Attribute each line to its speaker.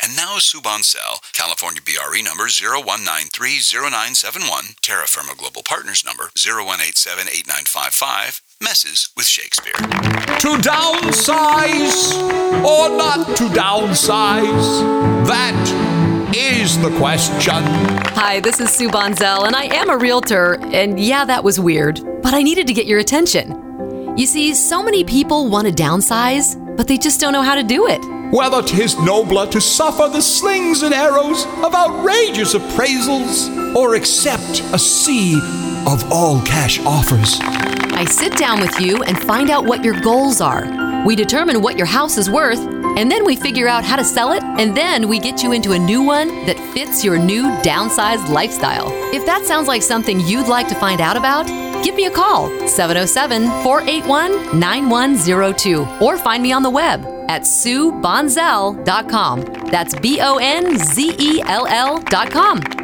Speaker 1: And now Sue Bonsell, California BRE number 01930971, Terra Firma Global Partners number 01878955, messes with Shakespeare.
Speaker 2: To downsize or not to downsize? That is the question.
Speaker 3: Hi, this is Sue Bonsell, and I am a realtor, and yeah, that was weird, but I needed to get your attention. You see, so many people want to downsize, but they just don't know how to do it.
Speaker 2: Whether 'tis nobler to suffer the slings and arrows of outrageous appraisals or accept a sea of all-cash offers.
Speaker 3: I sit down with you and find out what your goals are. We determine what your house is worth, and then we figure out how to sell it, and then we get you into a new one that fits your new downsized lifestyle. If that sounds like something you'd like to find out about, give me a call, 707-481-9102, or find me on the web at SueBonzell.com. That's BONZELL.com.